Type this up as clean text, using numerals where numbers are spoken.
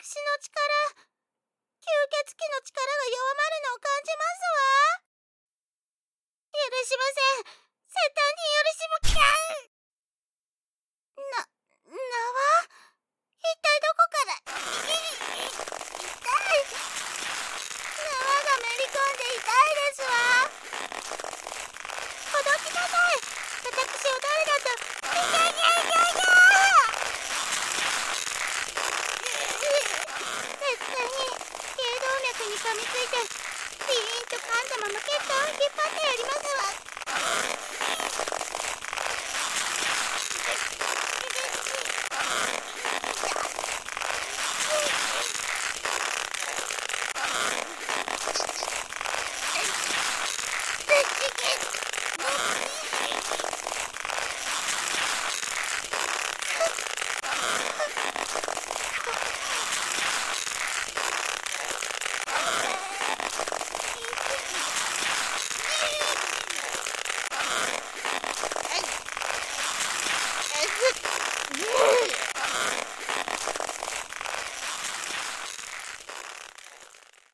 私の力、吸血鬼の力が弱まるのを感じますわ。許しません。絶対に許しません。